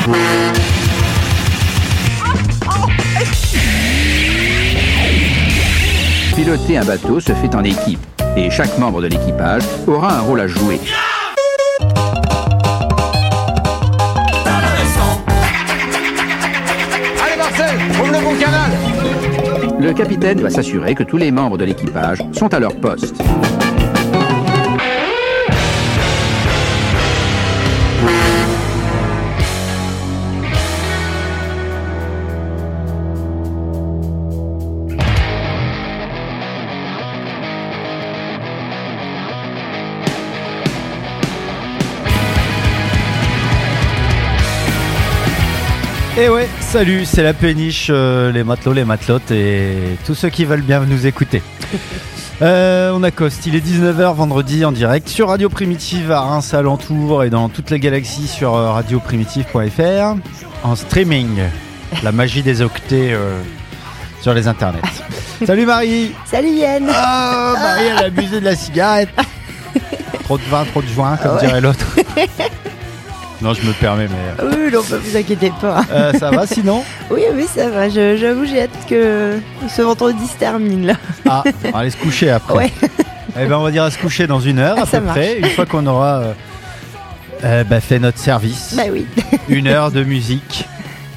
Piloter un bateau se fait en équipe et chaque membre de l'équipage aura un rôle à jouer. Allez Marcel, ouvre le bon canal. Le capitaine va s'assurer que tous les membres de l'équipage sont à leur poste. Et ouais, salut, c'est la péniche, les matelots, les matelotes et tous ceux qui veulent bien nous écouter. On accoste, il est 19h vendredi en direct sur Radio Primitive à Reims alentour et dans toute la galaxie sur radioprimitive.fr en streaming, la magie des octets sur les internets. Salut Marie. Salut Yann. Oh, Marie elle a abusé de la cigarette. Trop de vin, trop de joint comme dirait l'autre. Non, je me permets, mais... Oui, non, vous inquiétez pas. Ça va sinon ? Oui, ça va. J'avoue, j'ai hâte que ce vendredi se termine, là. Ah, on va aller se coucher après. Ouais. Eh ben, on va dire à se coucher dans 1 heure à peu près, une fois qu'on aura fait notre service. Bah oui. 1 heure de musique.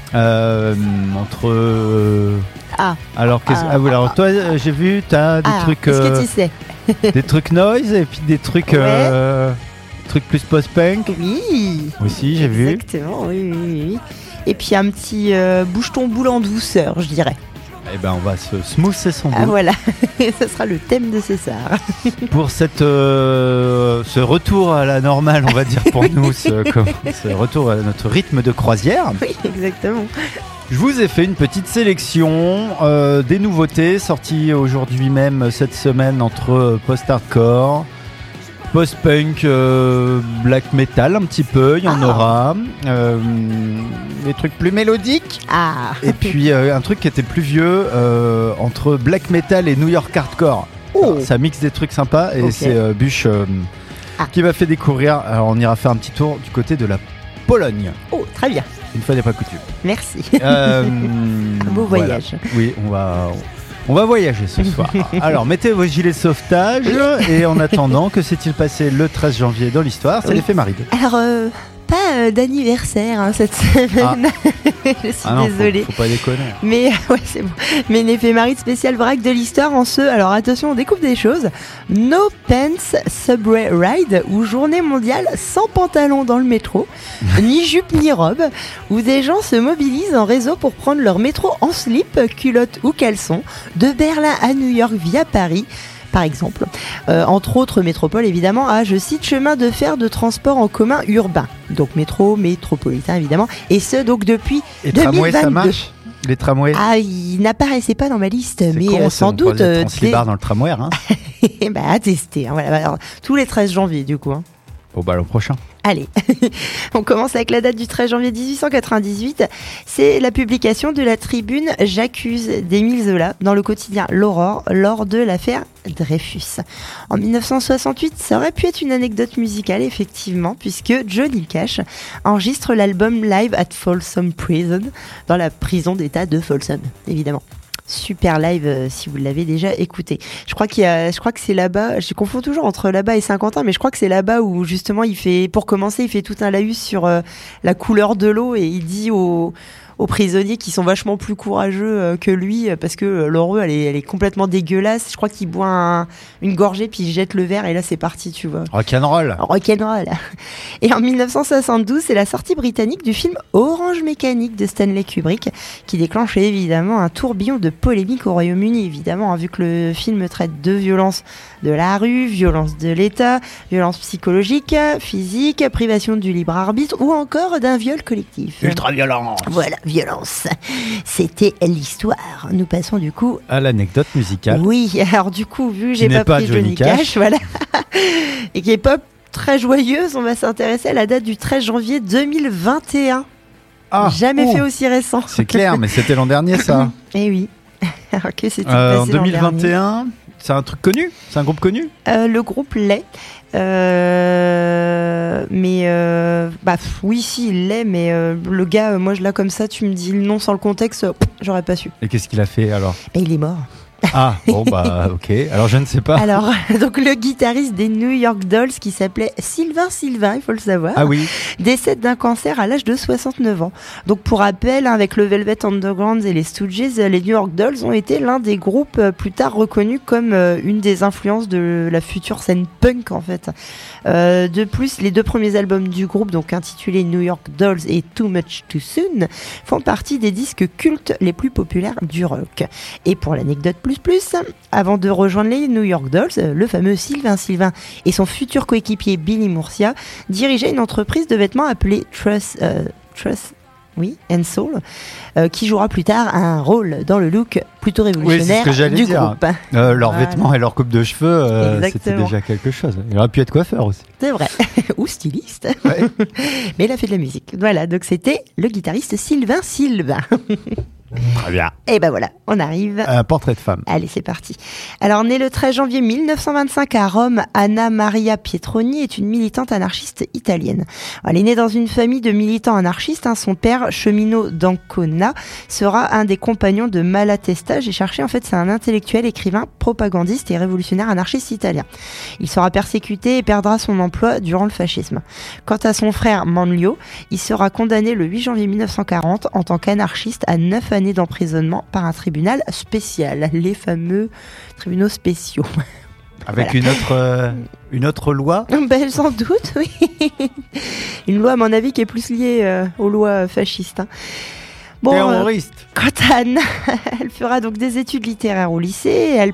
Entre... Alors, alors toi, j'ai vu, t'as des trucs... Qu'est-ce que tu sais ? Des trucs noise et puis des trucs... trucs plus post-punk. Oui. Aussi, j'ai vu. Exactement, oui. Et puis un petit bouge ton boule en douceur, je dirais. Eh ben, on va se smoother son boule. Ah voilà, ça sera le thème de César. Pour ce retour à la normale, on va dire pour nous, ce retour à notre rythme de croisière. Oui, exactement. Je vous ai fait une petite sélection des nouveautés sorties aujourd'hui même cette semaine entre post-hardcore, post-punk, black metal un petit peu, il y en aura. Des trucs plus mélodiques. Et puis un truc qui était plus vieux entre black metal et New York hardcore. Alors, ça mixe des trucs sympas et c'est Bûche qui m'a fait découvrir. Alors on ira faire un petit tour du côté de la Pologne. Oh, très bien. Une fois n'est pas coutume. Merci. Un beau voyage. Oui, on va voyager ce soir. Alors, mettez vos gilets de sauvetage. Et en attendant, que s'est-il passé le 13 janvier dans l'histoire ? C'est l'éphéméride. Alors, pas d'anniversaire cette semaine. Je suis désolée. Faut pas déconner. Mais ouais, c'est bon. Mais une éphéméride spéciale vrac de l'histoire en ce. Alors attention, on découvre des choses. No Pants Subway Ride ou journée mondiale sans pantalon dans le métro, ni jupe ni robe, où des gens se mobilisent en réseau pour prendre leur métro en slip, culotte ou caleçon, de Berlin à New York via Paris. Par exemple, entre autres métropoles évidemment, je cite chemin de fer de transport en commun urbain, donc métro, métropolitain évidemment, et ce donc depuis 2022. Tramways, ça marche ? Les tramways ? Il n'apparaissait pas dans ma liste, c'est mais con, sans doute. Translibar dans le tramway, hein. À tester. Hein, voilà. Alors, tous les 13 janvier du coup. Hein. Au ballon prochain. Allez, on commence avec la date du 13 janvier 1898. C'est la publication de la tribune J'accuse d'Émile Zola dans le quotidien L'Aurore lors de l'affaire Dreyfus. En 1968, ça aurait pu être une anecdote musicale, effectivement, puisque Johnny Cash enregistre l'album Live at Folsom Prison dans la prison d'État de Folsom, évidemment. Super live si vous l'avez déjà écouté. Je crois que c'est là-bas, je confonds toujours entre là-bas et Saint-Quentin, mais je crois que c'est là-bas où justement il fait tout un laïus sur la couleur de l'eau et il dit aux prisonniers qui sont vachement plus courageux que lui parce que leur eau elle est complètement dégueulasse. Je crois qu'il boit une gorgée puis il jette le verre et là c'est parti, tu vois. Rock'n'roll. Et en 1972, c'est la sortie britannique du film Orange Mécanique de Stanley Kubrick qui déclenche évidemment un tourbillon de polémique au Royaume-Uni, évidemment, vu que le film traite de violences de la rue, violence de l'État, violence psychologique, physique, privation du libre arbitre ou encore d'un viol collectif. Ultra-violence. Voilà, violence. C'était l'histoire. Nous passons du coup à l'anecdote musicale. Oui, alors du coup, vu que j'ai pas pris Johnny Cash, voilà, et qui est pas très joyeuse, on va s'intéresser à la date du 13 janvier 2021. Jamais fait aussi récent. C'est clair, mais c'était l'an dernier, ça. Eh oui. Alors que c'était passé en 2021, c'est un truc connu ? C'est un groupe connu ? Le groupe l'est. Mais Oui, si, il l'est, mais le gars, moi, là, comme ça, tu me dis le nom sans le contexte, j'aurais pas su. Et qu'est-ce qu'il a fait alors ? Il est mort. Ah, bon, ok. Alors, je ne sais pas. Alors, donc le guitariste des New York Dolls, qui s'appelait Sylvain, il faut le savoir, Ah oui. décède d'un cancer à l'âge de 69 ans. Donc, pour rappel, avec le Velvet Underground et les Stooges, les New York Dolls ont été l'un des groupes plus tard reconnus comme une des influences de la future scène punk, en fait. De plus, les 2 premiers albums du groupe, donc intitulés New York Dolls et Too Much Too Soon, font partie des disques cultes les plus populaires du rock. Et pour l'anecdote plus, avant de rejoindre les New York Dolls, le fameux Sylvain et son futur coéquipier Billy Murcia dirigeaient une entreprise de vêtements appelée Truss and Soul, qui jouera plus tard un rôle dans le look plutôt révolutionnaire du groupe. Leurs vêtements et leur coupe de cheveux, c'était déjà quelque chose. Il aurait pu être coiffeur aussi. C'est vrai, ou styliste. Ouais. Mais il a fait de la musique. Voilà, donc c'était le guitariste Sylvain. Très bien. Et ben voilà, on arrive. Un portrait de femme. Allez, c'est parti. Alors, née le 13 janvier 1925 à Rome, Anna Maria Pietroni est une militante anarchiste italienne. Elle est née dans une famille de militants anarchistes. Son père, cheminot d'Ancona, sera un des compagnons de Malatesta. J'ai cherché, en fait, c'est un intellectuel, écrivain, propagandiste et révolutionnaire anarchiste italien. Il sera persécuté et perdra son emploi durant le fascisme. Quant à son frère Manlio, il sera condamné le 8 janvier 1940 en tant qu'anarchiste à 9 années d'emprisonnement par un tribunal spécial, les fameux tribunaux spéciaux. Avec une autre loi ? Sans doute, oui. Une loi, à mon avis, qui est plus liée aux lois fascistes. Bon, terroriste. Quant à Anne, elle fera donc des études littéraires au lycée et elle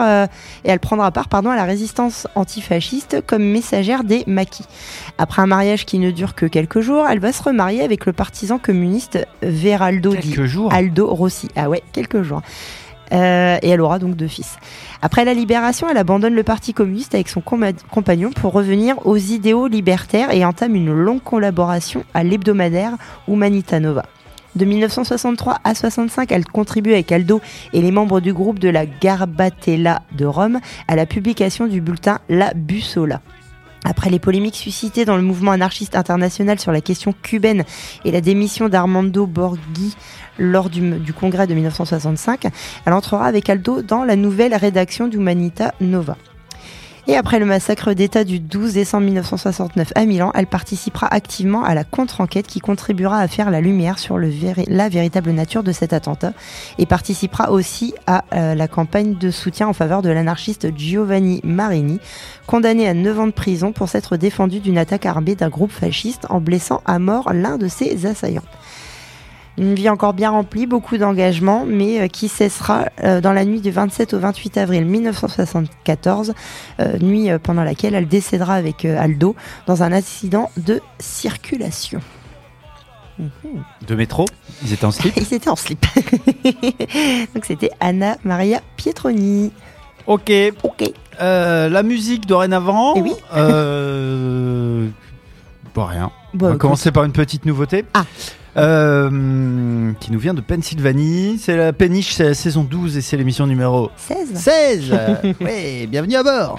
prendra part à la résistance antifasciste comme messagère des maquis. Après un mariage qui ne dure que quelques jours, elle va se remarier avec le partisan communiste Veraldo Aldo Rossi. Ah ouais, quelques jours. Et elle aura donc 2 fils. Après la libération, elle abandonne le parti communiste avec son compagnon pour revenir aux idéaux libertaires et entame une longue collaboration à l'hebdomadaire Umanità Nova. De 1963 à 65, elle contribue avec Aldo et les membres du groupe de la Garbatella de Rome à la publication du bulletin La Bussola. Après les polémiques suscitées dans le mouvement anarchiste international sur la question cubaine et la démission d'Armando Borghi lors du congrès de 1965, elle entrera avec Aldo dans la nouvelle rédaction d'Umanità Nova. Et après le massacre d'État du 12 décembre 1969 à Milan, elle participera activement à la contre-enquête qui contribuera à faire la lumière sur la véritable nature de cet attentat et participera aussi à la campagne de soutien en faveur de l'anarchiste Giovanni Marini, condamné à 9 ans de prison pour s'être défendu d'une attaque armée d'un groupe fasciste en blessant à mort l'un de ses assaillants. Une vie encore bien remplie, beaucoup d'engagement, mais qui cessera dans la nuit du 27 au 28 avril 1974, nuit pendant laquelle elle décédera avec Aldo dans un accident de circulation. De métro ? Ils étaient en slip ? Ils étaient en slip. Donc c'était Anna Maria Pietroni. Ok. La musique dorénavant. Et oui. Rien. On va commencer par une petite nouveauté. Qui nous vient de Pennsylvanie. C'est la péniche, c'est la saison 12 et c'est l'émission numéro 16. Oui, bienvenue à bord.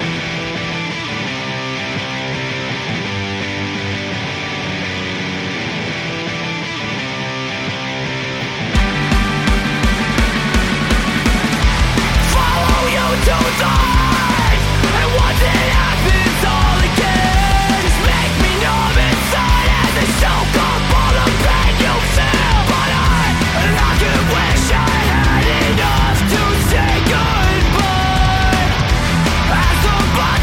As the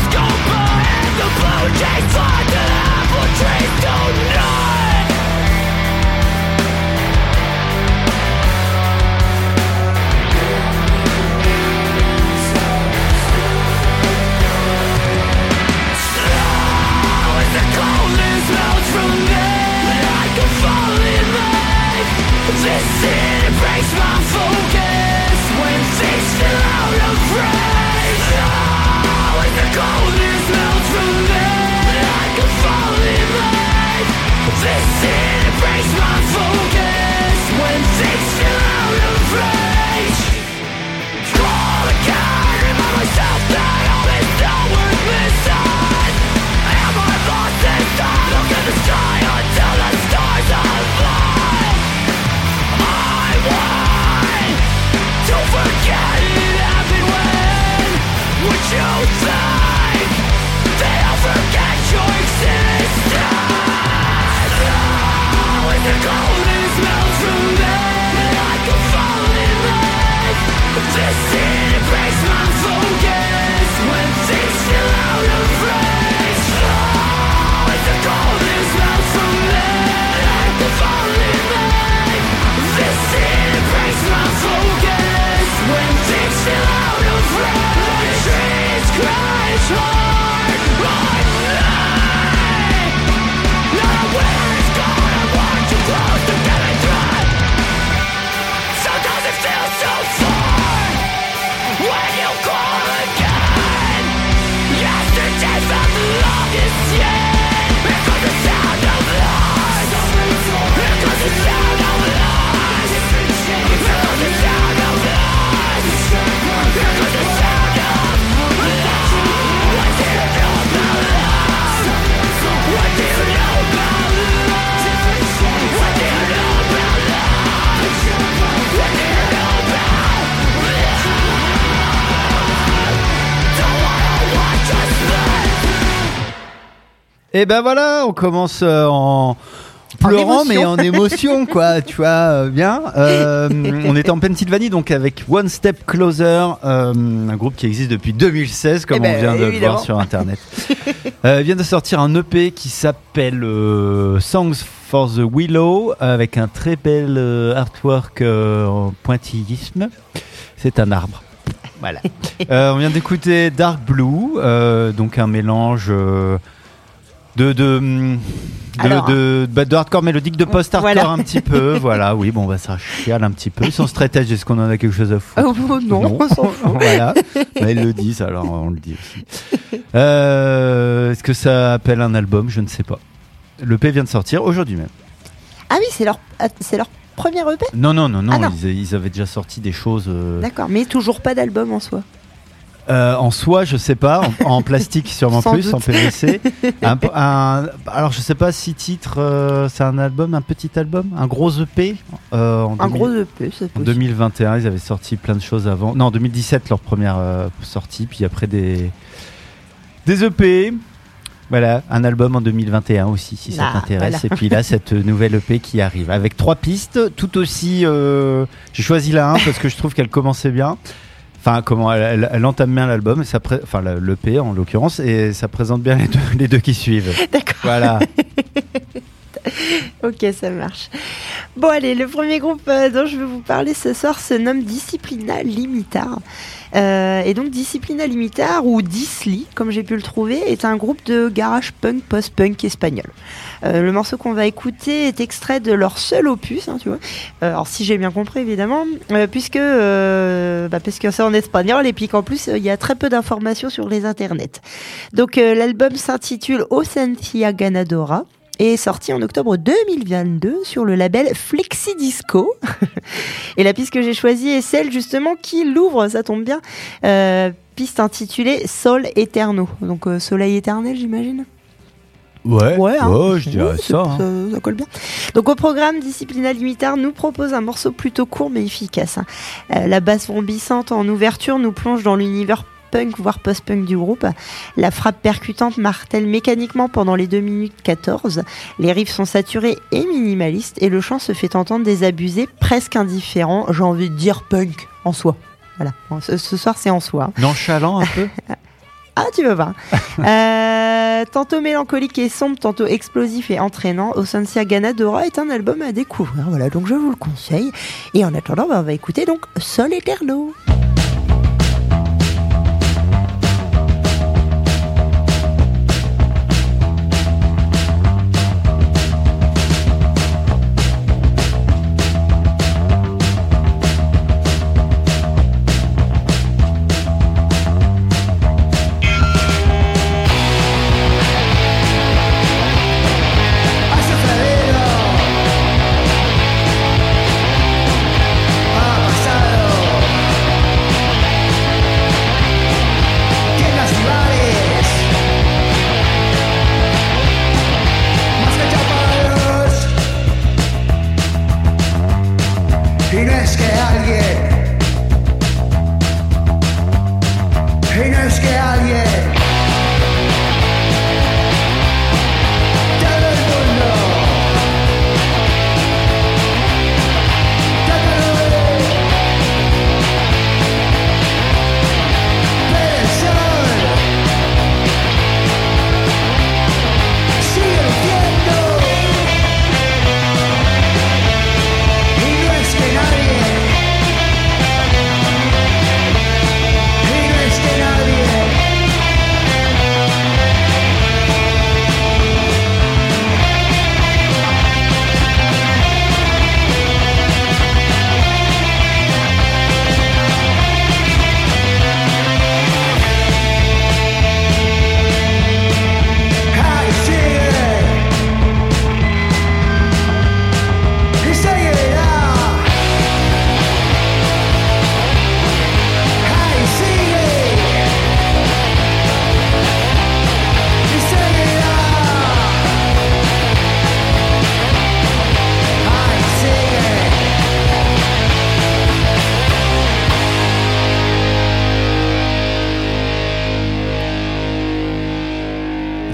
Et ben voilà, on commence en pleurant mais en émotion quoi, tu vois bien. On était en Pennsylvanie donc avec One Step Closer, un groupe qui existe depuis 2016 comme on vient de le voir sur internet. Vient de sortir un EP qui s'appelle Songs for the Willow avec un très bel artwork en pointillisme. C'est un arbre. Voilà. On vient d'écouter Dark Blue, donc un mélange de hardcore mélodique, de post-hardcore un petit peu. Voilà, oui, bon, ça chiale un petit peu. Sans stratège, est-ce qu'on en a quelque chose à foutre? Non, on s'en fout. Voilà, mais ils le disent, alors on le dit aussi. Est-ce que ça appelle un album? Je ne sais pas. L'EP vient de sortir aujourd'hui même. Ah oui, c'est leur premier EP? Non. Ils avaient déjà sorti des choses. D'accord, mais toujours pas d'album en soi. En soi, je sais pas, en plastique sûrement Sans plus, doute. en PVC. Alors je sais pas si titre, c'est un album, un petit album, un gros EP. Gros EP, c'est En possible. 2021, ils avaient sorti plein de choses avant. Non, en 2017, leur première sortie, puis après des EP. Voilà, un album en 2021 aussi, si ça t'intéresse. Voilà. Et puis là, cette nouvelle EP qui arrive avec 3 pistes, tout aussi. J'ai choisi la 1 parce que je trouve qu'elle commençait bien. Enfin, comment elle entame bien l'album, l'EP en l'occurrence, et ça présente bien les deux qui suivent. D'accord. Voilà. Ok, ça marche. Bon, allez, le premier groupe dont je vais vous parler ce soir se nomme Disciplina Limitar. Et donc, Disciplina Limitar, ou Disli, comme j'ai pu le trouver, est un groupe de garage punk, post-punk espagnol. Le morceau qu'on va écouter est extrait de leur seul opus, tu vois. Alors, si j'ai bien compris, évidemment, puisque c'est en espagnol et puis qu'en plus, il y a très peu d'informations sur les internets. Donc, l'album s'intitule Ausencia Ganadora et est sorti en octobre 2022 sur le label Flexi Disco. Et la piste que j'ai choisie est celle justement qui l'ouvre, ça tombe bien. Piste intitulée Sol Eterno. Donc soleil éternel, j'imagine. Ouais, hein. je dirais ça. Ça colle bien. Donc au programme, Disciplina Limitar nous propose un morceau plutôt court mais efficace. La basse vrombissante en ouverture nous plonge dans l'univers punk voire post-punk du groupe. La frappe percutante martèle mécaniquement pendant les 2 minutes 14. Les riffs sont saturés et minimalistes et le chant se fait entendre désabusé, presque indifférent, j'ai envie de dire punk en soi. Voilà, ce soir c'est en soi. Nonchalant un peu. Ah, tu veux voir. Tantôt mélancolique et sombre, tantôt explosif et entraînant, Ausencia Ganadora est un album à découvrir. Voilà, donc je vous le conseille. Et en attendant, on va écouter donc Sol Eterno.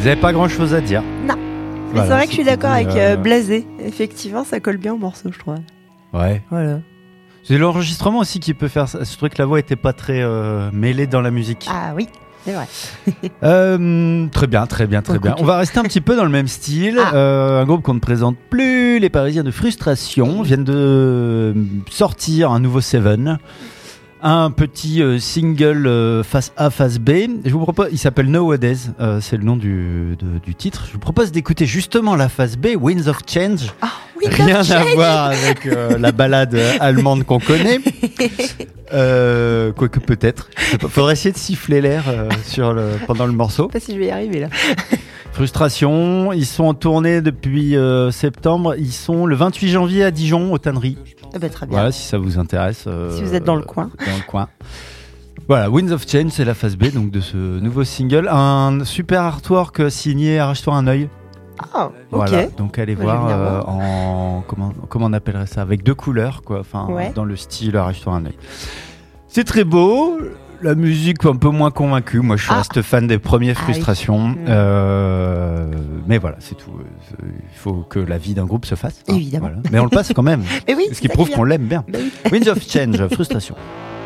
n'avez pas grand-chose à dire. Non. Mais Voilà, c'est vrai que je suis d'accord avec c'était, Blasé. Effectivement, ça colle bien au morceau, je trouve. Ouais. Voilà. C'est l'enregistrement aussi qui peut faire ça. Ce truc, la voix était pas très mêlée dans la musique. Ah oui, c'est vrai. Très bien. On va rester un petit peu dans le même style. Un groupe qu'on ne présente plus, les Parisiens de Frustration, viennent de sortir un nouveau Seven. Un petit single face A, face B. Je vous propose, il s'appelle Nowadays, c'est le nom du titre. Je vous propose d'écouter justement la face B, Winds of Change. Ah, Winds of Rien à Change. voir avec la balade allemande qu'on connaît. Quoique peut-être. Je sais pas. Faudrait essayer de siffler l'air pendant le morceau. Je sais pas si je vais y arriver là. Frustration, ils sont en tournée depuis septembre. Ils sont le 28 janvier à Dijon, aux Tanneries. Eh ben, très bien. Voilà, si ça vous intéresse. Si vous êtes dans le coin. Voilà, Winds of Change, c'est la phase B donc de ce nouveau single. Un super artwork signé Arrache-toi un œil. Ah, ok. Voilà, donc allez Moi, je vais voir venir voir. en comment on appellerait ça, avec 2 couleurs quoi, enfin Ouais. dans le style Arrache-toi un œil. C'est très beau. La musique un peu moins convaincue. Moi, je reste fan des premières Frustrations. Oui. Mais voilà, c'est tout. Il faut que la vie d'un groupe se fasse. Évidemment. Voilà. Mais on le passe quand même. Mais oui, Ce qui c'est prouve ça qu'on l'aime bien. Bah oui. Winds of Change, Frustration.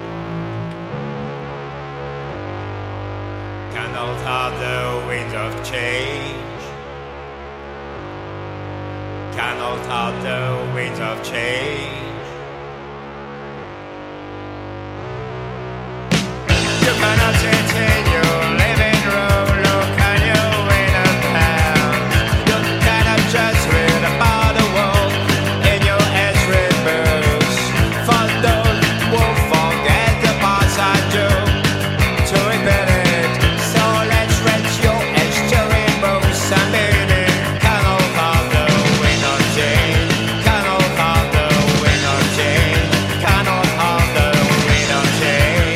Cannot have the winds of change. Cannot have the winds of change. You cannot sit in your living room, look at your window down. You cannot just read about the world in your history books. For those who forget the past I do, to repeat it. So let's read your history books and meaning. Cannot have the wind of change. Cannot have the wind of change. Cannot have the wind of change.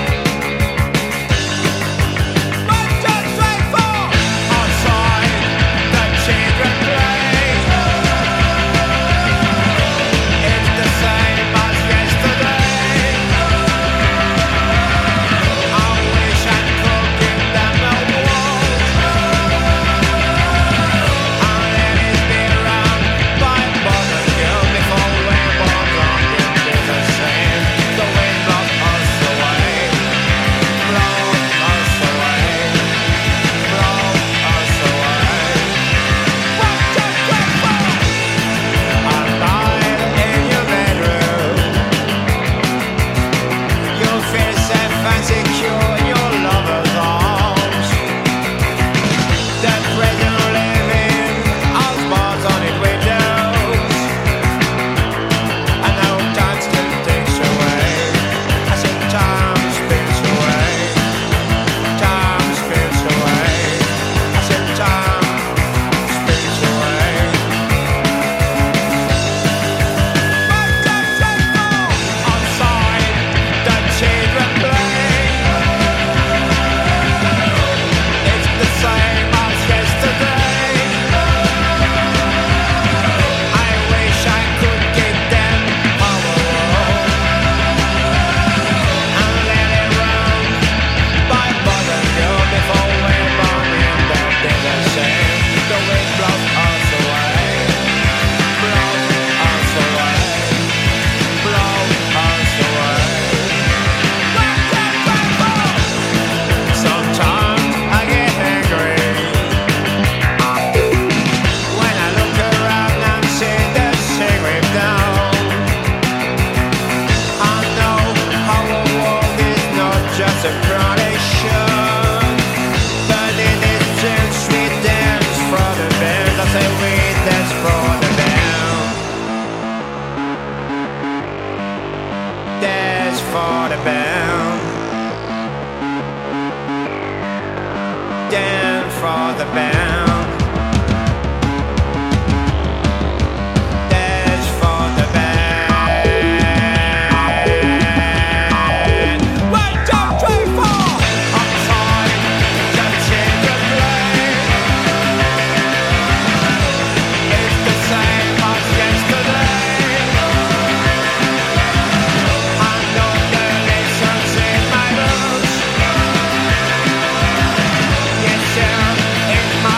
For the band, dance for the band, dance for the band. 1, 2, 3, 4. On time, just change the play. It's the same as yesterday. It's my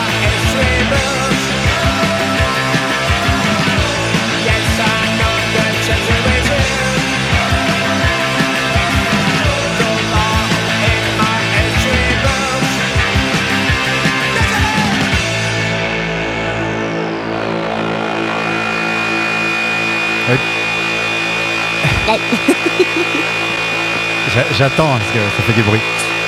J'attends parce que ça fait du bruit.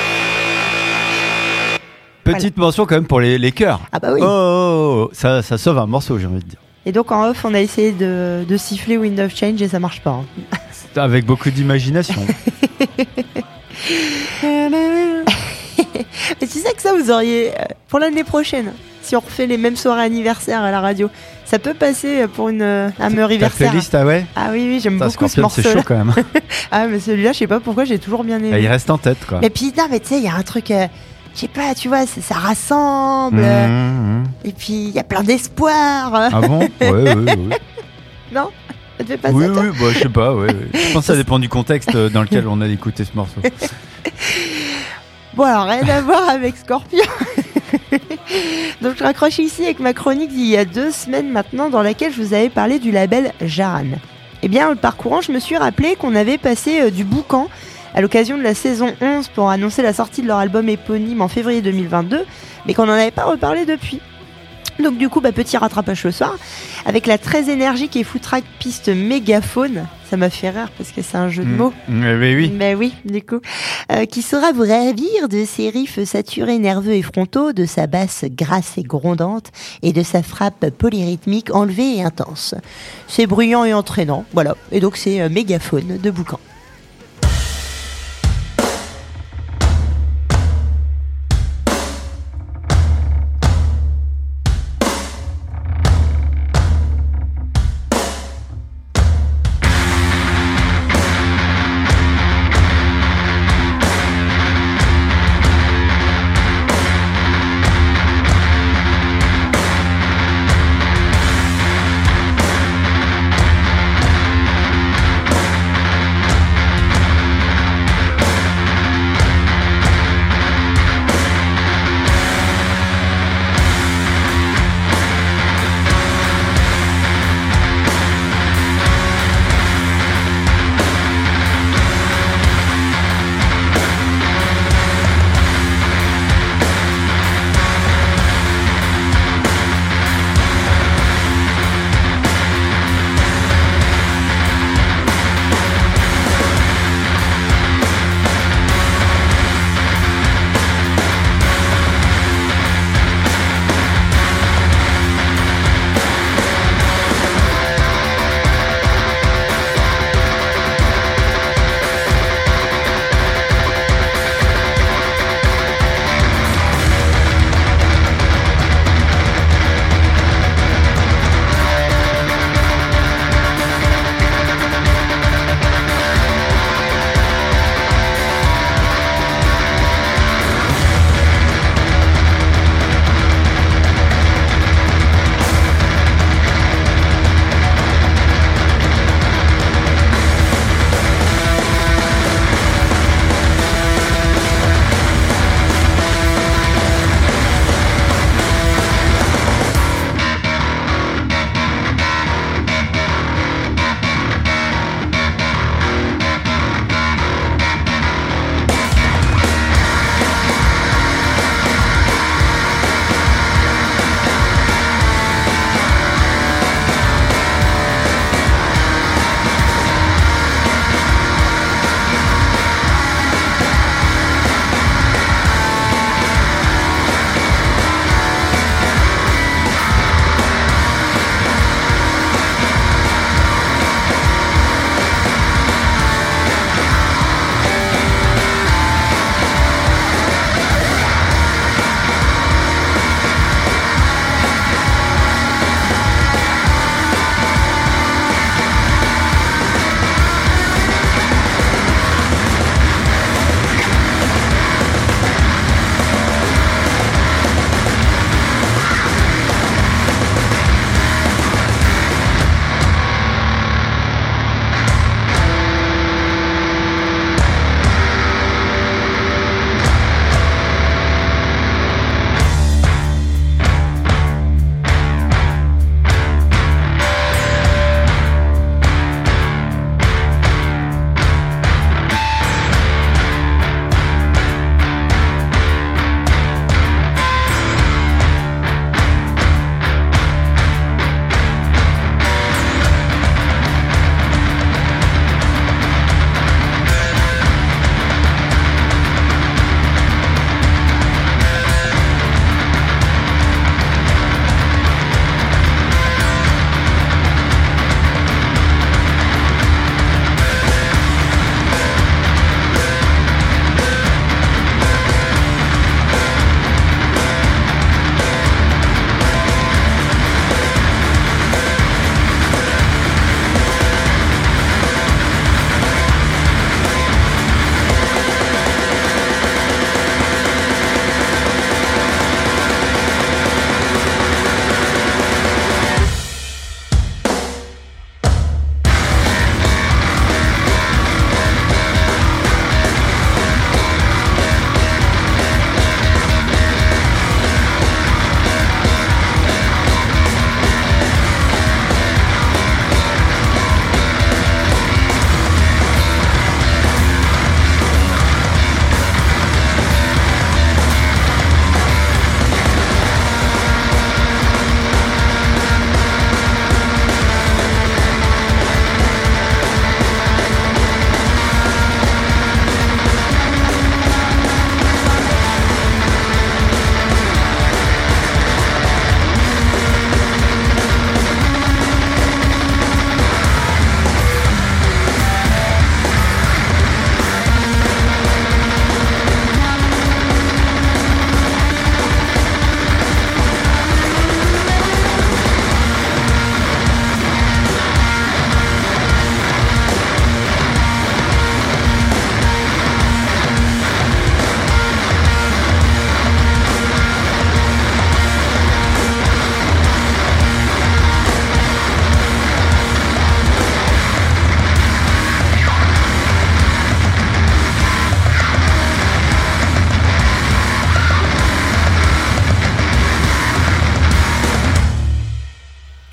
Petite mention quand même pour les chœurs. Ah bah oui. Oh, ça sauve un morceau, j'ai envie de dire. Et donc en off, on a essayé de siffler Wind of Change et ça marche pas. Hein. Avec beaucoup d'imagination. Mais tu sais que ça, vous auriez pour l'année prochaine, si on refait les mêmes soirées anniversaires à la radio, ça peut passer pour un Ta meuriversaire. playlist, ah ouais. Ah oui, j'aime Putain, beaucoup ce Scorpion, c'est morceau. chaud quand même. Ah mais celui-là, je sais pas pourquoi, j'ai toujours bien aimé. Il reste en tête quoi. Et puis non, mais tu sais, il y a un truc, je sais pas, tu vois, ça rassemble. Mmh. Et puis il y a plein d'espoir. Ah bon? Ouais. Non, ça te fait pas Oui, ça, toi bah, je sais pas, ouais. Je pense que ça dépend du contexte dans lequel on a écouté ce morceau. Bon, alors rien à voir avec Scorpion. Donc je raccroche ici avec ma chronique d'il y a 2 semaines maintenant, dans laquelle je vous avais parlé du label Jaran. Eh bien, en le parcourant, je me suis rappelé qu'on avait passé du boucan à l'occasion de la saison 11 pour annoncer la sortie de leur album éponyme en février 2022, mais qu'on n'en avait pas reparlé depuis. Donc du coup, petit rattrapage ce soir, avec la très énergique et foutraque piste Mégaphone. Ça m'a fait rire parce que c'est un jeu de mots. Mais oui. Ben oui, du coup. Qui saura vous ravir de ses riffs saturés, nerveux et frontaux, de sa basse grasse et grondante, et de sa frappe polyrythmique enlevée et intense. C'est bruyant et entraînant, voilà. Et donc c'est Mégaphone de Boucan.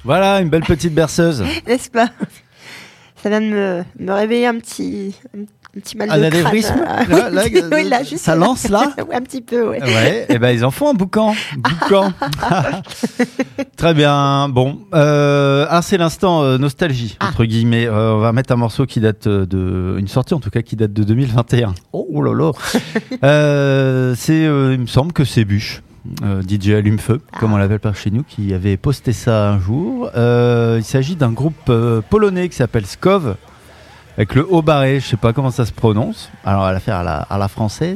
Voilà, une belle petite berceuse. N'est-ce pas? Ça vient de me réveiller un petit mal de crâne. Anévrisme là, Oui, là, juste ça là. lance là. Ouais, un petit peu, ouais. Ouais, et ben ils en font un boucan. Très bien. Bon, c'est l'instant nostalgie entre guillemets. On va mettre un morceau qui date une sortie en tout cas qui date de 2021. Oh là là. Il me semble que c'est Bûche. DJ Allume-Feu, comme on l'appelle par chez nous, qui avait posté ça un jour. Il s'agit d'un groupe polonais qui s'appelle Skov, avec le haut barré, je sais pas comment ça se prononce, alors on va la faire à la française.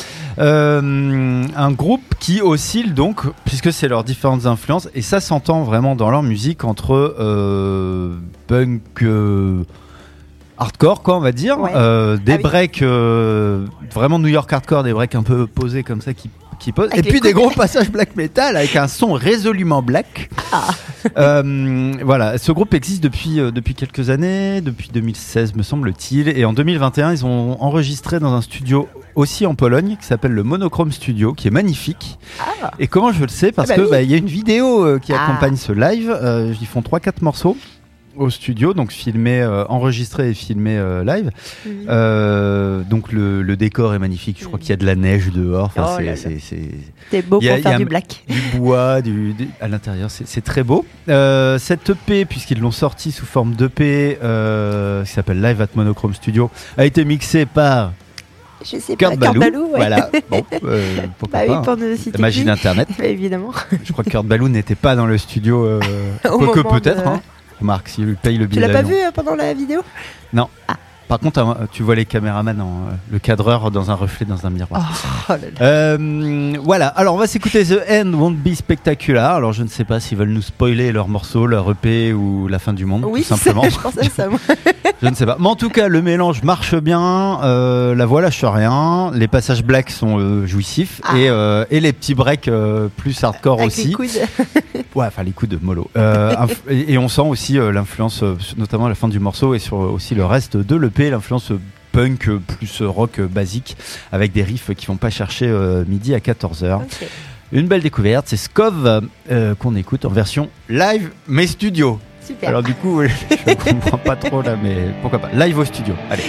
Un groupe qui oscille donc, puisque c'est leurs différentes influences, et ça s'entend vraiment dans leur musique entre punk, hardcore quoi on va dire, des breaks vraiment New York hardcore, des breaks un peu posés comme ça qui posent, et puis des gros passages black metal avec un son résolument black. Voilà, ce groupe existe depuis quelques années, depuis 2016 me semble-t-il, et en 2021 ils ont enregistré dans un studio aussi en Pologne qui s'appelle le Monochrome Studio, qui est magnifique. Et comment je le sais? Parce que y a une vidéo qui accompagne ce live. Ils font 3-4 morceaux au studio, donc enregistré et filmé live. Donc le décor est magnifique. Je crois qu'il y a de la neige dehors. Enfin, c'est beau pour faire du black. Du bois, à l'intérieur, c'est très beau. Cette EP, puisqu'ils l'ont sorti sous forme d'EP, qui s'appelle Live at Monochrome Studio, a été mixé par je sais Kurt pas, Ballou, ouais. Voilà. Bon, pourquoi pas, pour ne citer la magie plus. d'Internet. Évidemment. Je crois que Kurt Ballou n'était pas dans le studio, quoique peut-être. Marc, s'il lui paye le billet. Tu l'as pas d'avion. vu pendant la vidéo? Non. Par contre, tu vois les caméramans, le cadreur dans un reflet dans un miroir. Voilà, alors on va s'écouter The End Won't Be Spectacular. Alors je ne sais pas s'ils veulent nous spoiler leur morceau, leur EP ou la fin du monde, tout simplement. Je pense à ça, moi. Je ne sais pas. Mais en tout cas, le mélange marche bien, la voix lâche rien, les passages black sont jouissifs et les petits breaks plus hardcore avec aussi. Les coudes. Ouais, enfin les coups de mollo. Et on sent aussi l'influence, notamment à la fin du morceau et sur aussi le reste de l'EP, l'influence punk plus rock basique avec des riffs qui vont pas chercher midi à 14h. Okay. Une belle découverte, c'est Skov qu'on écoute en version live mais studio. Super. Alors du coup, je comprends pas trop là, mais pourquoi pas. Live au studio. Allez.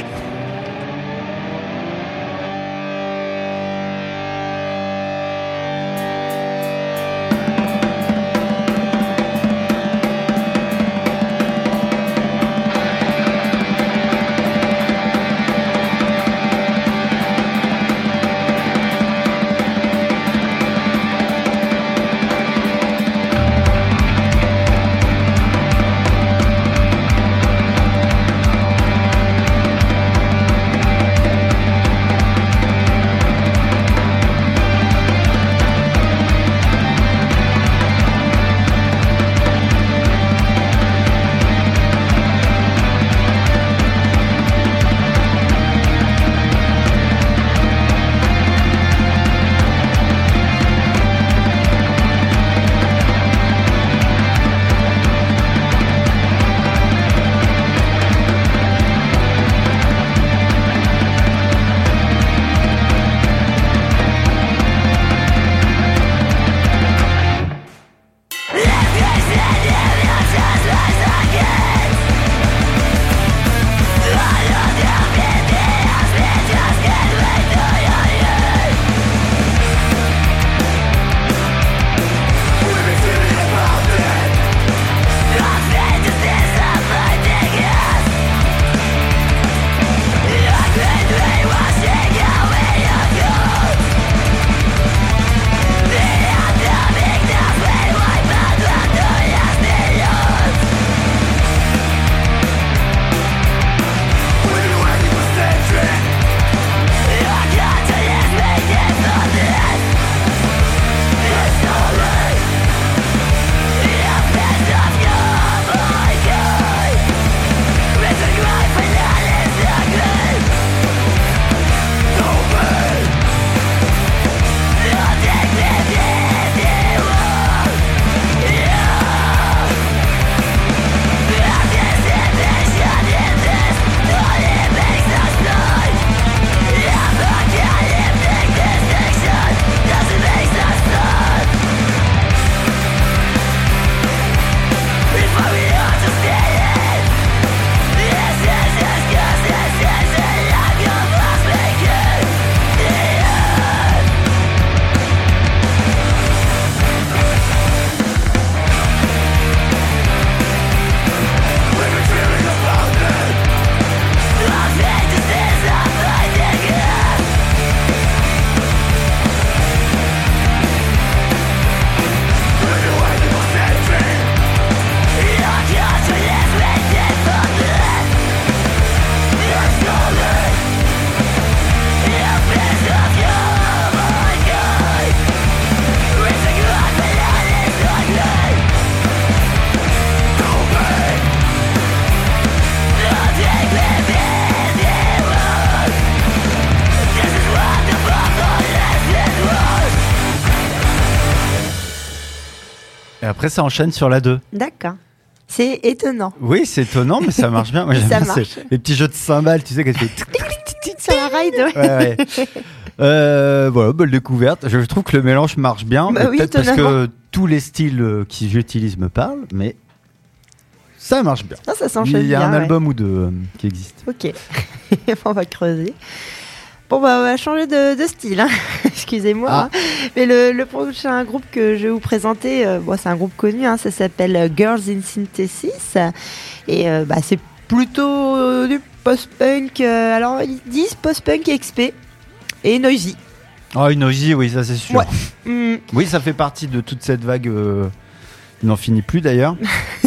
après, ça enchaîne sur la 2. D'accord. C'est étonnant. Oui, c'est étonnant, mais ça marche bien. Moi, j'aime Ça bien marche. les petits jeux de cymbales, tu sais, quand tu fais... Sur la ride, ouais. Ouais. Voilà, belle découverte. Je trouve que le mélange marche bien. Bah oui, Peut-être parce étonnamment. que tous les styles que j'utilise me parlent, mais ça marche bien. Non, ça s'enchaîne Il y a bien. un ouais. album ou deux qui existe. Ok. On va creuser. Bon, bah, on va changer de style. Hein. Excusez-moi. Ah. Hein. Mais le prochain groupe que je vais vous présenter, bon, c'est un groupe connu. Hein, ça s'appelle Girls in Synthesis. Et bah, c'est plutôt du post-punk. Alors, ils disent post-punk XP et noisy. Oh, une Noisy, oui, ça c'est sûr. Ouais. Mm. Oui, ça fait partie de toute cette vague. Il n'en finit plus d'ailleurs.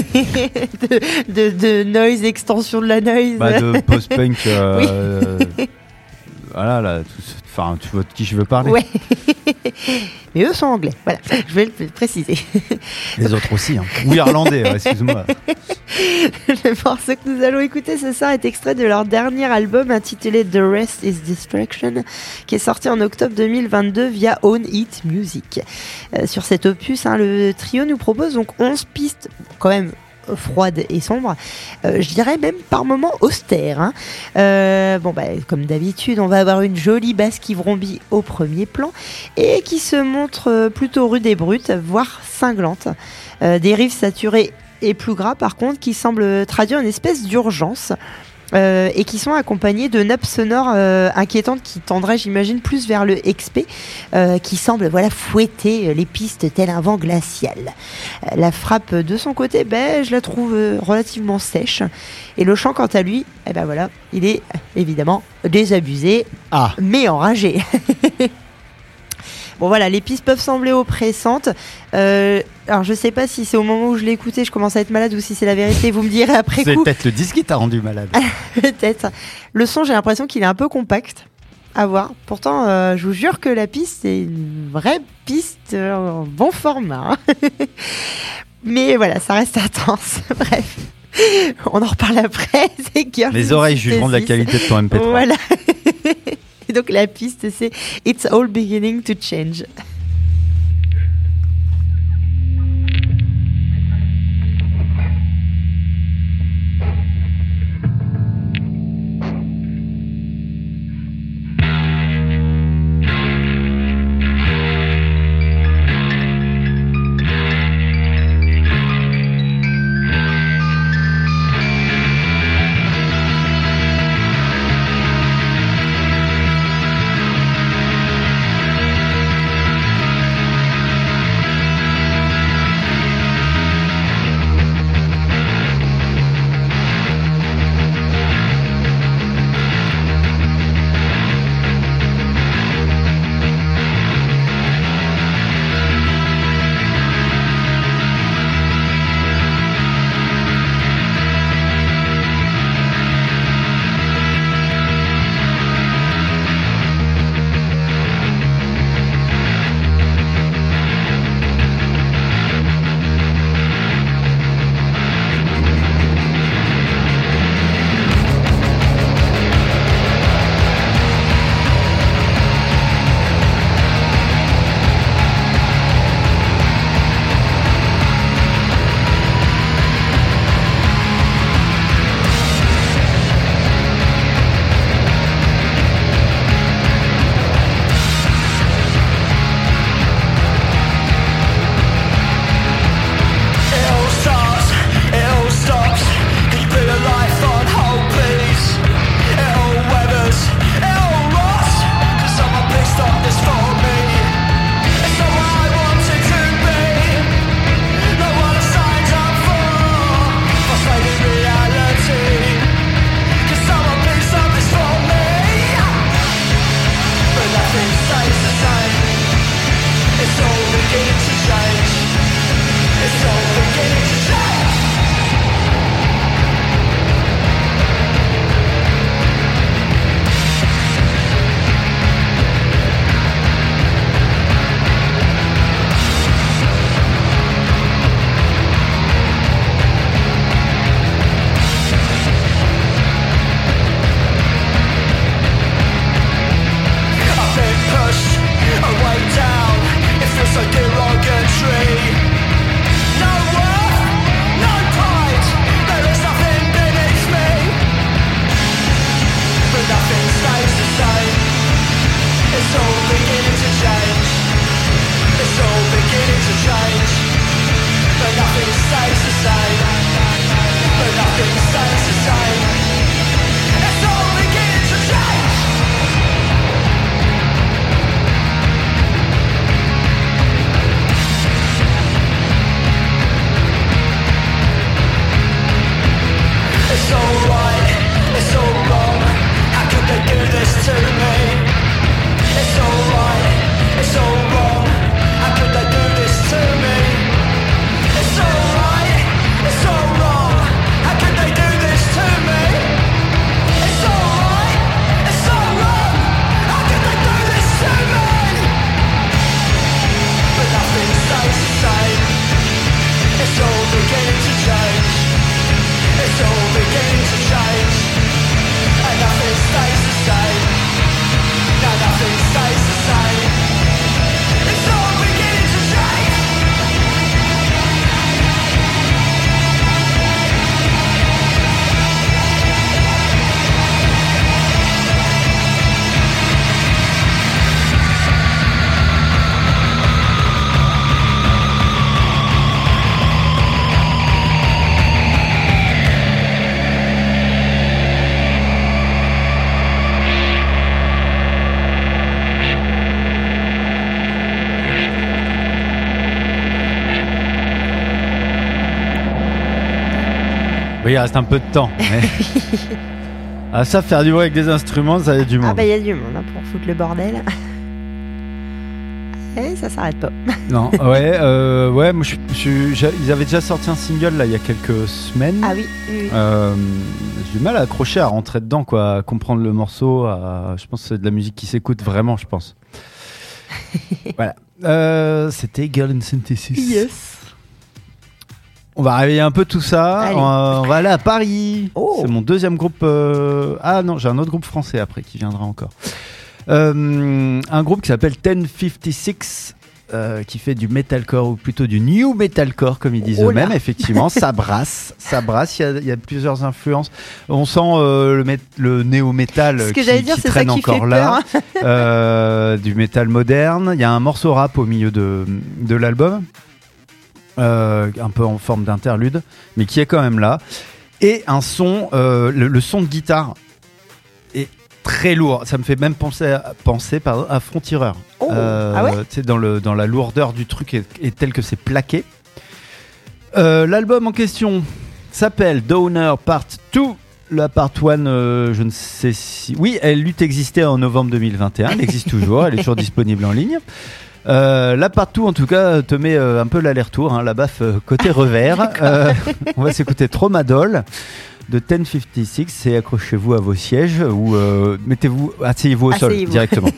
de noise, extension de la noise. Bah, de post-punk. Voilà, là, enfin, tu vois de qui je veux parler. Ouais. Mais eux sont anglais. Voilà, je vais le préciser. Les autres aussi. Hein. Ou irlandais, excuse-moi. Le morceau que nous allons écouter ce soir est extrait de leur dernier album intitulé The Rest is Destruction, qui est sorti en octobre 2022 via Own It Music. Sur cet opus, hein, le trio nous propose donc 11 pistes, quand même froide et sombre, je dirais même par moments austère. Hein. Bon, bah, comme d'habitude, on va avoir une jolie basse qui vrombit au premier plan et qui se montre plutôt rude et brute, voire cinglante. Des riffs saturés et plus gras, par contre, qui semblent traduire une espèce d'urgence. Et qui sont accompagnés de nappes sonores inquiétantes qui tendraient, j'imagine, plus vers le XP, qui semble fouetter les pistes tel un vent glacial. La frappe de son côté, je la trouve relativement sèche. Et le chant, quant à lui, il est évidemment désabusé, mais enragé. Bon voilà, les pistes peuvent sembler oppressantes. Alors je sais pas si c'est au moment où je l'ai écouté, je commence à être malade ou si c'est la vérité, vous me direz après C'est coup. peut-être le disque qui t'a rendu malade. Peut-être. Le son, j'ai l'impression qu'il est un peu compact à voir. Pourtant, je vous jure que la piste, c'est une vraie piste en bon format. Hein. Mais voilà, ça reste intense. Bref, on en reparle après. C'est Girls Les in oreilles jugeront de la Synthesis. qualité de ton MP3. Voilà. Et donc la piste, c'est It's All Beginning to Change. It's Oui, il reste un peu de temps. Mais... ah, ça, faire du bruit avec des instruments, ça y a du monde. Ah bah il y a du monde pour foutre le bordel. Et ça s'arrête pas. Non, ouais, moi, ils avaient déjà sorti un single là il y a quelques semaines. Ah oui. Oui. J'ai du mal à accrocher, à rentrer dedans, quoi, à comprendre le morceau. Je pense que c'est de la musique qui s'écoute vraiment, je pense. Voilà. C'était Girl in Synthesis. Yes. On va réveiller un peu tout ça. Allez. On va aller à Paris. Oh. C'est mon deuxième groupe. Ah non, j'ai un autre groupe français après qui viendra encore. Un groupe qui s'appelle 1056 qui fait du metalcore ou plutôt du new metalcore comme ils disent eux-mêmes. Effectivement, ça brasse. Il y a plusieurs influences. On sent le néo-metal qui traîne encore là. Du métal moderne. Il y a un morceau rap au milieu de l'album. Un peu en forme d'interlude, mais qui est quand même là. Et un son, le son de guitare est très lourd. Ça me fait même penser à Frontier. Oh, ah ouais, dans la lourdeur du truc et tel que c'est plaqué. L'album en question s'appelle Downer Part 2. La Part 1, je ne sais si... Oui, elle eut existé en novembre 2021. Elle existe toujours. Elle est toujours disponible en ligne. La Part 2 en tout cas te met un peu l'aller-retour, la baffe côté revers. On va s'écouter Tromadol de 1056 et accrochez-vous à vos sièges ou asseyez-vous au sol directement.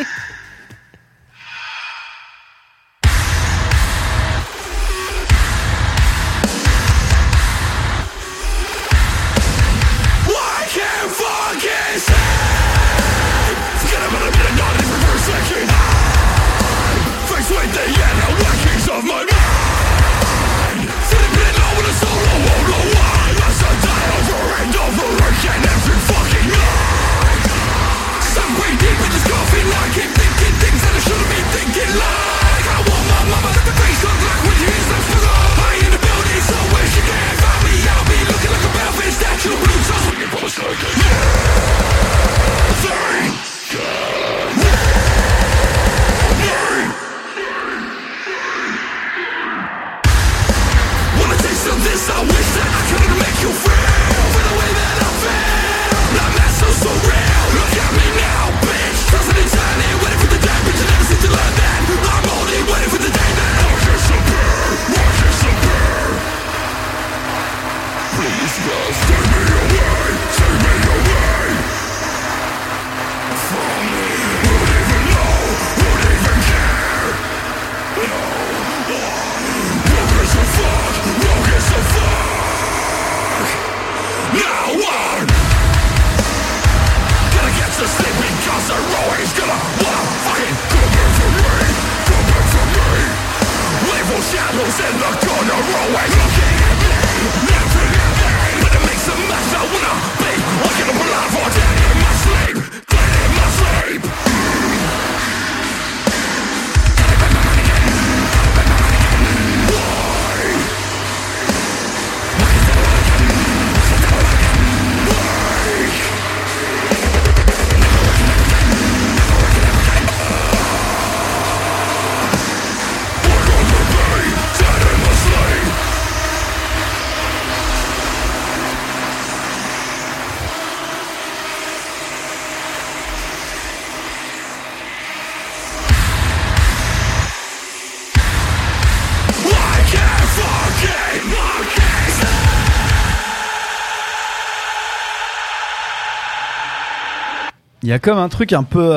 Il y a comme un truc un peu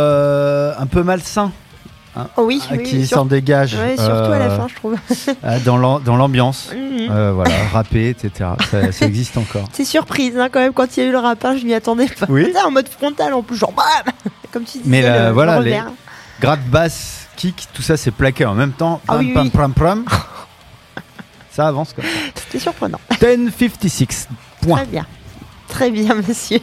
malsain qui s'en dégage. Ouais, surtout à la fin, je trouve. Dans l'ambiance, voilà, rappé, etc. Ça existe encore. C'est surprise quand même quand il y a eu le rappage, je m'y attendais pas. Oui. En mode frontal en plus, genre bam, comme tu disais. Mais voilà, le les gratte basse, kick, tout ça c'est plaqué en même temps. Pam. Ça avance quoi. C'était surprenant. 1056. Point. Très bien, monsieur.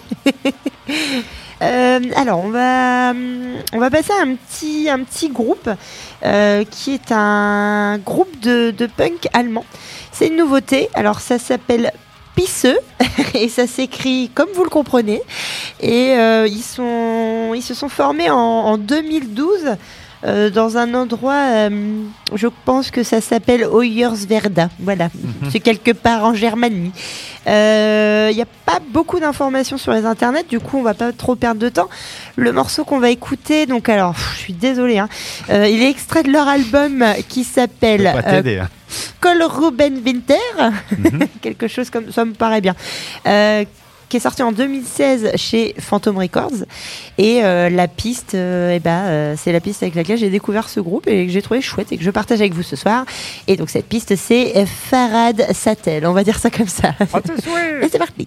Alors, on va passer à un petit groupe qui est un groupe de punk allemand. C'est une nouveauté. Alors, ça s'appelle Pisseux et ça s'écrit comme vous le comprenez. Et ils se sont formés en 2012 dans un endroit, je pense que ça s'appelle Hoyerswerda. Voilà, c'est quelque part en Germanie. Il n'y a pas beaucoup d'informations sur les internets, du coup on va pas trop perdre de temps. Le morceau qu'on va écouter, donc alors, je suis désolée, hein, il est extrait de leur album qui s'appelle Je peux pas t'aider, hein. Col Ruben Winter, quelque chose comme ça me paraît bien. Qui est sorti en 2016 chez Phantom Records, et la piste, c'est la piste avec laquelle j'ai découvert ce groupe et que j'ai trouvé chouette et que je partage avec vous ce soir. Et donc cette piste, c'est Farad Sattel, on va dire ça comme ça. Et c'est parti.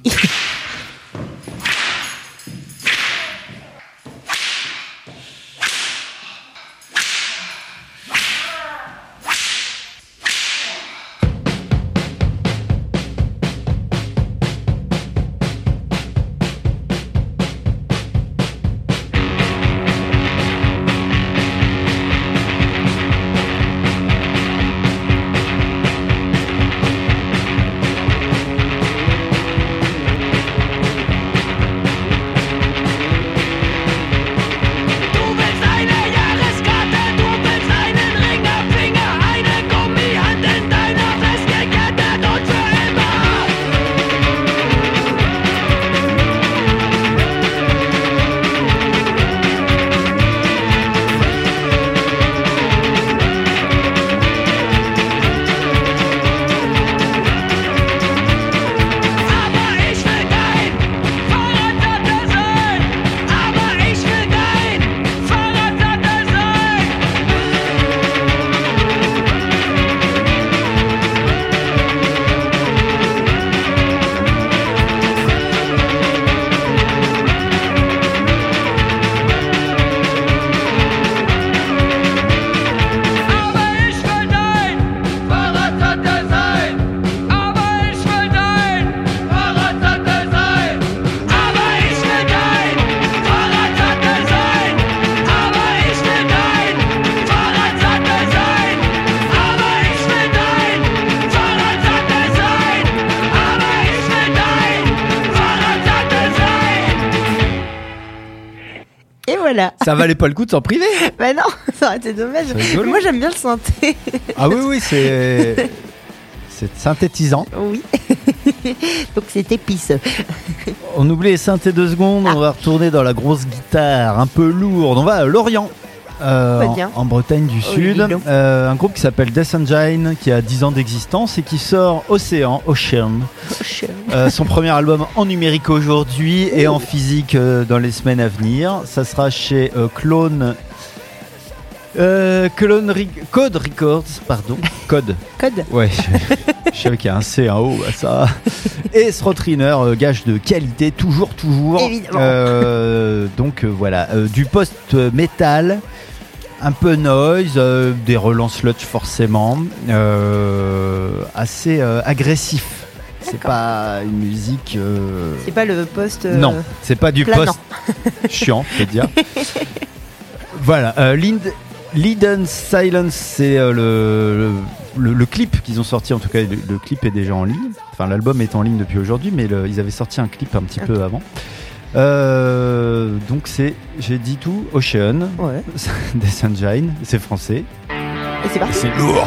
Voilà. Ça valait pas le coup de s'en priver. Bah non, ça aurait été dommage. Moi j'aime bien le synthé. Ah oui, c'est synthétisant. Oui. Donc c'était pisse. On oublie les synthés 2 secondes, on va retourner dans la grosse guitare un peu lourde. On va à Lorient. En Bretagne du Sud, un groupe qui s'appelle Death Engine, qui a 10 ans d'existence et qui sort Ocean. Son premier album en numérique aujourd'hui et en physique dans les semaines à venir. Ça sera chez Code Records, pardon. Code. Ouais, je savais qu'il y a un C, un O, ça. Et Srotriner, gage de qualité, toujours. Évidemment. Donc voilà, du post-metal. Un peu noise, des relents sludge forcément, assez agressif. C'est pas une musique. C'est pas le post. Non, c'est pas du planant. post chiant, je veux dire. Voilà, Leaden Silence, c'est le clip qu'ils ont sorti. En tout cas, le clip est déjà en ligne. Enfin, l'album est en ligne depuis aujourd'hui, mais ils avaient sorti un clip un petit peu avant. Donc j'ai dit tout, Ocean, Death Engine, c'est français. Et c'est parti. C'est lourd.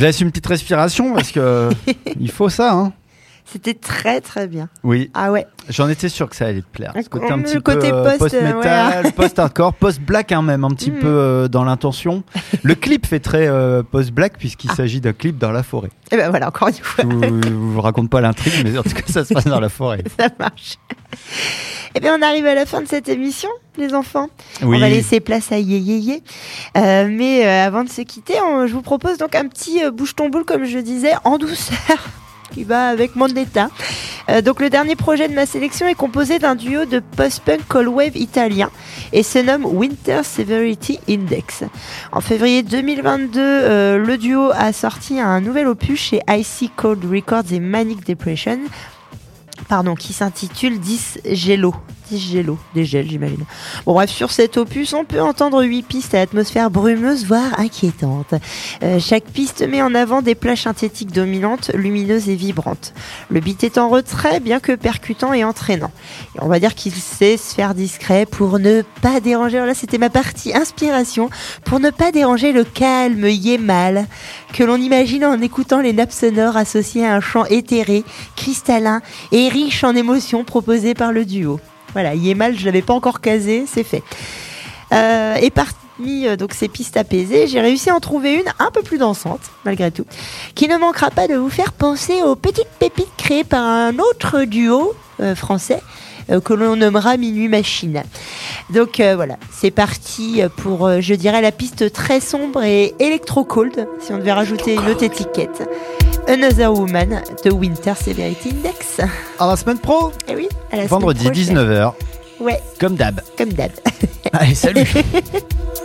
Je laisse une petite respiration parce que il faut ça. Hein. C'était très très bien. Oui. Ah ouais. J'en étais sûr que ça allait te plaire. Ce côté un Le petit côté peu post-metal, ouais. post-hardcore, post-black même, un petit peu dans l'intention. Le clip fait très post-black puisqu'il s'agit d'un clip dans la forêt. Et ben voilà, encore une fois. Je vous raconte pas l'intrigue, mais en tout cas, ça se passe dans la forêt. Ça marche. Eh bien, on arrive à la fin de cette émission, les enfants. Oui. On va laisser place à Yé. Mais avant de se quitter, je vous propose donc un petit bouge-ton-boule, comme je disais, en douceur, qui va avec Mondetta. Donc le dernier projet de ma sélection est composé d'un duo de post-punk cold wave italien et se nomme Winter Severity Index. En février 2022, le duo a sorti un nouvel opus chez Icy Cold Records et Manic Depression, qui s'intitule 10 Gelo. 10 Gelo, des gels j'imagine. Bon bref, sur cet opus, on peut entendre 8 pistes à l'atmosphère brumeuse, voire inquiétante. Chaque piste met en avant des plages synthétiques dominantes, lumineuses et vibrantes. Le beat est en retrait, bien que percutant et entraînant. Et on va dire qu'il sait se faire discret pour ne pas déranger, alors là c'était ma partie inspiration, pour ne pas déranger le calme Yemal, que l'on imagine en écoutant les nappes sonores associées à un chant éthéré, cristallin et riche en émotions proposé par le duo. Voilà, Yemal, je l'avais pas encore casé, c'est fait. Et parmi donc ces pistes apaisées, j'ai réussi à en trouver une un peu plus dansante, malgré tout, qui ne manquera pas de vous faire penser aux petites pépites créées par un autre duo français que l'on nommera Minuit Machine. Donc voilà, c'est parti pour, je dirais, la piste très sombre et électro-cold, si on devait rajouter une autre étiquette. Another Woman de Winter Severity Index. À la semaine pro. Eh oui, à la Vendredi semaine prochaine. 19h. Ouais, Comme d'hab. comme d'hab. Allez, salut.